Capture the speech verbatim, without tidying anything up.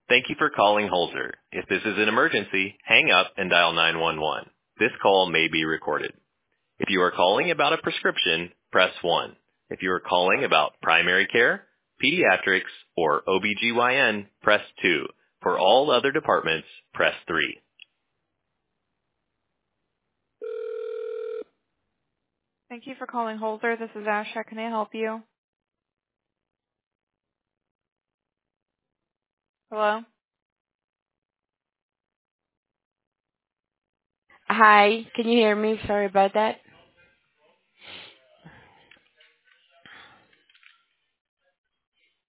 Thank you for calling Holzer. If this is an emergency, hang up and dial nine one one. This call may be recorded. If you are calling about a prescription, press one. If you are calling about primary care, pediatrics, or O B G Y N, press two. For all other departments, press three. Thank you for calling Holzer. This is Ash. How can I help you? Hello? Hi, can you hear me? Sorry about that.